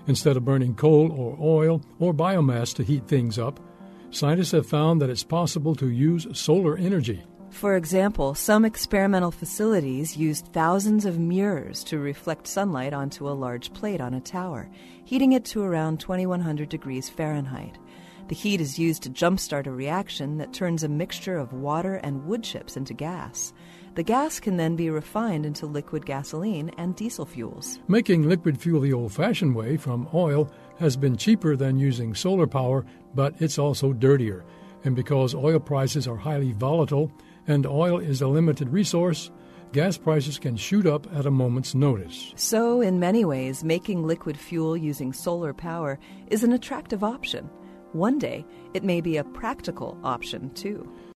Instead of burning coal or oil or biomass to heat things up, scientists have found that it's possible to use solar energy. For example, some experimental facilities used thousands of mirrors to reflect sunlight onto a large plate on a tower, heating it to around 2100 degrees Fahrenheit. The heat is used to jumpstart a reaction that turns a mixture of water and wood chips into gas. The gas can then be refined into liquid gasoline and diesel fuels. Making liquid fuel the old-fashioned way from oil has been cheaper than using solar power, but it's also dirtier. And because oil prices are highly volatile and oil is a limited resource, gas prices can shoot up at a moment's notice. So, in many ways, making liquid fuel using solar power is an attractive option. One day, it may be a practical option, too.